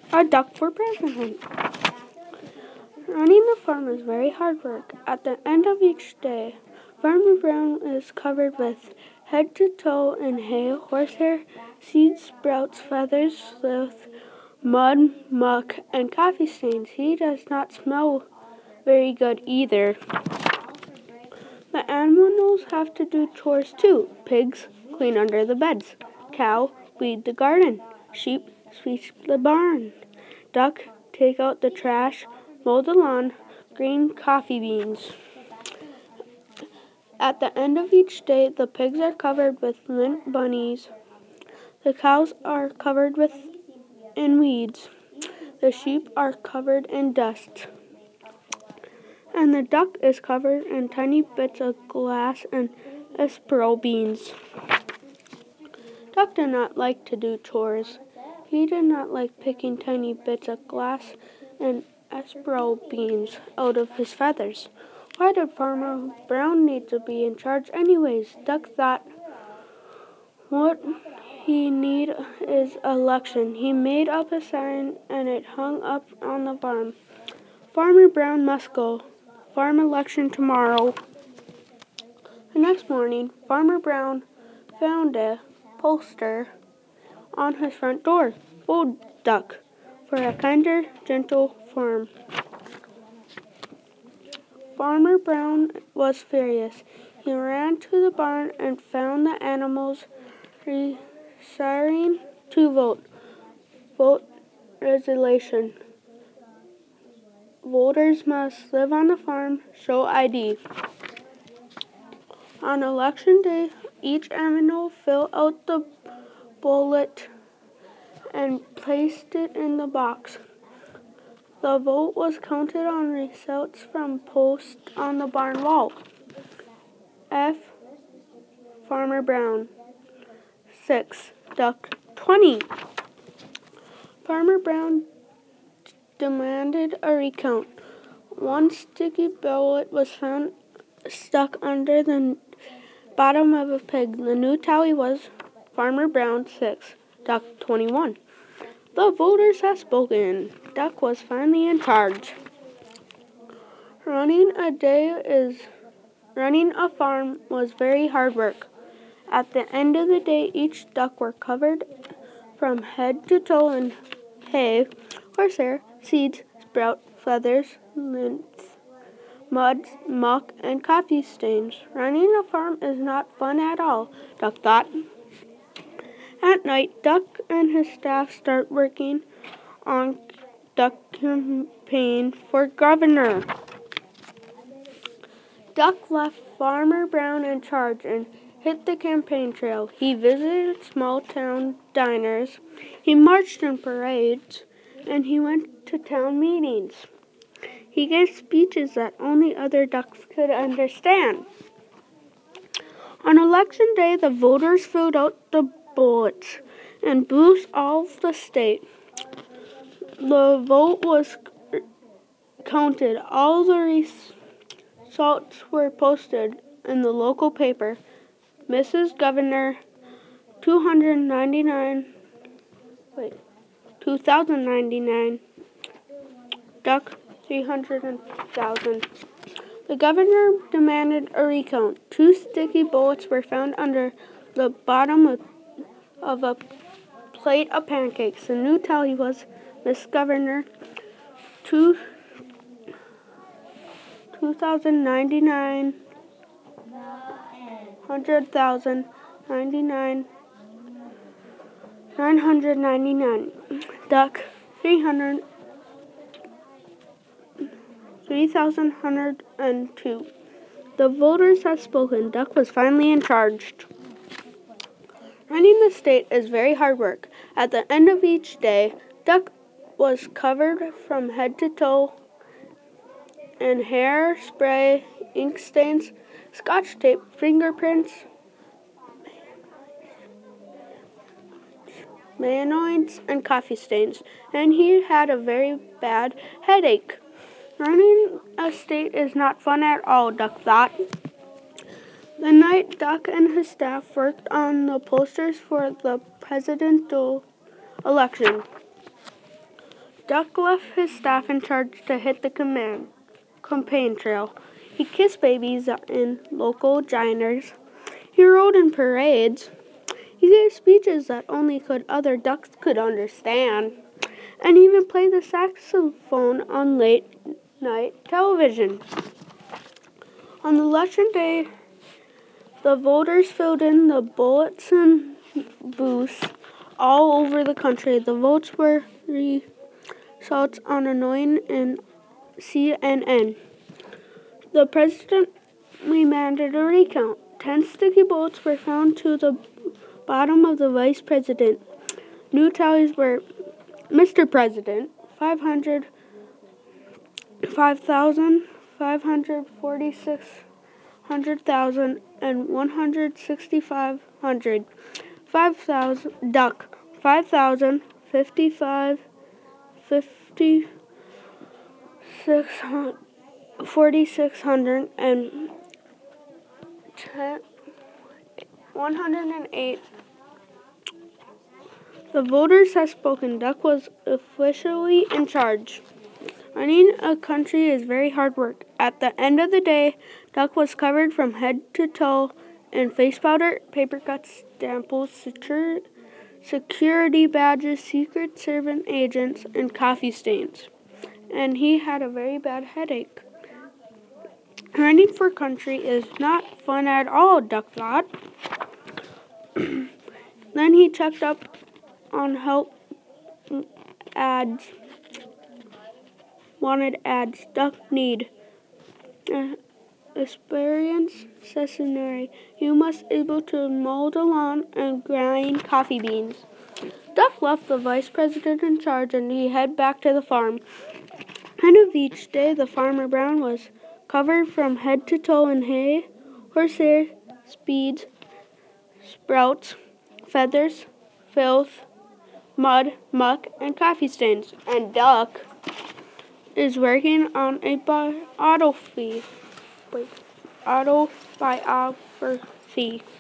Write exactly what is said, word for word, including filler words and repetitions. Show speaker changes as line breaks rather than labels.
A duck for president. Running the farm is very hard work. At the end of each day, Farmer Brown is covered with head to toe in hay, horsehair, seeds, sprouts, feathers, sleuth, mud, muck, and coffee stains. He does not smell very good either. The animals have to do chores too. Pigs clean under the beds. Cow weed the garden. Sheep sweep the barn. Duck take out the trash, mow the lawn, green coffee beans. At the end of each day, the pigs are covered with lint bunnies. The cows are covered with in weeds. The sheep are covered in dust. And the duck is covered in tiny bits of glass and espresso beans. Duck did not like to do chores. He did not like picking tiny bits of glass and espresso beans out of his feathers. Why did Farmer Brown need to be in charge anyways? Duck thought, what he need is election. He made up a sign and it hung up on the farm. Farmer Brown must go. Farm election tomorrow. The next morning, Farmer Brown found a poster on his front door. Vote Duck for a kinder, gentle farm. Farmer Brown was furious. He ran to the barn and found the animals desiring to vote. Vote resolution. Voters must live on the farm, show I D. On election day, each animal filled out the ballot and placed it in the box. The vote was counted on results from posts on the barn wall. F. Farmer Brown. six. Duck. twenty. Farmer Brown demanded a recount. One sticky ballot was found stuck under the bottom of a pig. The new tally was Farmer Brown six, Duck twenty-one. The voters have spoken. Duck was finally in charge. Running a day is running a farm was very hard work. At the end of the day, each duck were covered from head to toe in hay, horsehair, seeds, sprout, feathers, lint, mud, muck, and coffee stains. Running a farm is not fun at all, Duck thought. At night, Duck and his staff start working on Duck campaign for governor. Duck left Farmer Brown in charge and hit the campaign trail. He visited small town diners, he marched in parades, and he went to town meetings. He gave speeches that only other ducks could understand. On election day, the voters filled out the ballots and boosts all of the state. The vote was counted. All the results were posted in the local paper. Missus Governor, two hundred ninety-nine, wait, two thousand ninety-nine, Duck, three hundred thousand. The governor demanded a recount. Two sticky bullets were found under the bottom of, of a plate of pancakes. The new tally was Miss Governor, two, two thousand ninety-nine, hundred thousand, ninety-nine, nine hundred ninety-nine. Duck, three hundred, three thousand one hundred two. The voters have spoken. Duck was finally in charge. Running the state is very hard work. At the end of each day, Duck was covered from head to toe in hair, spray, ink stains, scotch tape, fingerprints, mayonnaise, and coffee stains, and he had a very bad headache. Running a state is not fun at all, Duck thought. The night, Duck and his staff worked on the posters for the presidential election. Duck left his staff in charge to hit the command, campaign trail. He kissed babies in local diners. He rode in parades. He gave speeches that only could other ducks could understand, and even played the saxophone on late-night television. On election day, the voters filled in the bulletin booths all over the country. The votes were results on annoying in C N N. The president demanded a recount. Ten sticky bullets were found to the bottom of the vice president. New tallies were Mister President, five hundred five thousand five hundred forty-six hundred thousand and one hundred sixty-five hundred. Five thousand duck, five thousand fifty-five fifty six forty-six hundred and ten, one hundred eight. The voters have spoken. Duck was officially in charge. Running a country is very hard work. At the end of the day, Duck was covered from head to toe in face powder, paper cuts, staples, security badges, Secret Service agents, and coffee stains. And he had a very bad headache. Running for country is not fun at all, Duck thought. Then he checked up on help ads. Wanted ads. Duck need uh, experience necessary. You must able to mow the lawn and grind coffee beans. Duck left the vice president in charge and he headed back to the farm. End of each day, the farmer Brown was covered from head to toe in hay, horsehair, speeds, sprouts, feathers, filth, mud, muck, and coffee stains. And Duck is working on a bi- autopsy. Wait, autobiography.